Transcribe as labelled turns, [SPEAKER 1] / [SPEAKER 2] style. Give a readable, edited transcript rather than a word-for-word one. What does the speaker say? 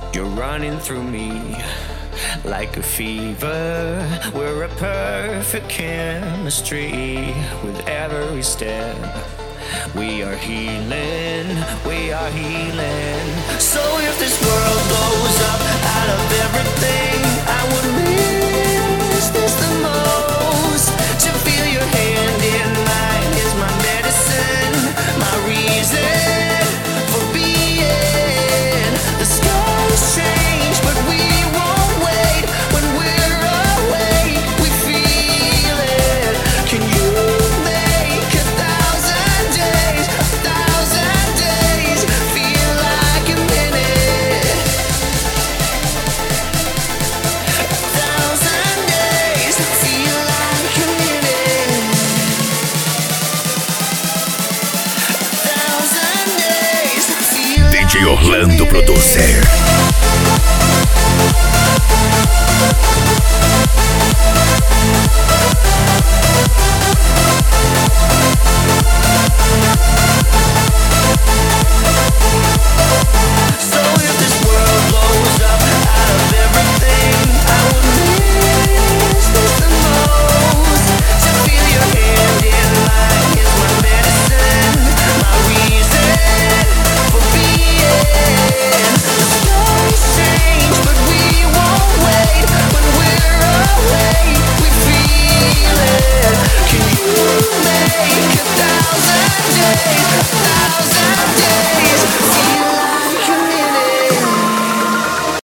[SPEAKER 1] You're running through me like a fever. We're a perfect chemistry with every step. We are healing, we are healing. So if this world blows up out of everything, I would miss this the most. To feel your hand in mine is my medicine, my reason for being. The skies change, but we won't wait. When we're awake, we feel it. Can you make 1,000 days, 1,000 days feel like a minute? 1,000 days feel like a minute. 1,000 days feel
[SPEAKER 2] DJ Orlando
[SPEAKER 1] like a minute.
[SPEAKER 2] Producer.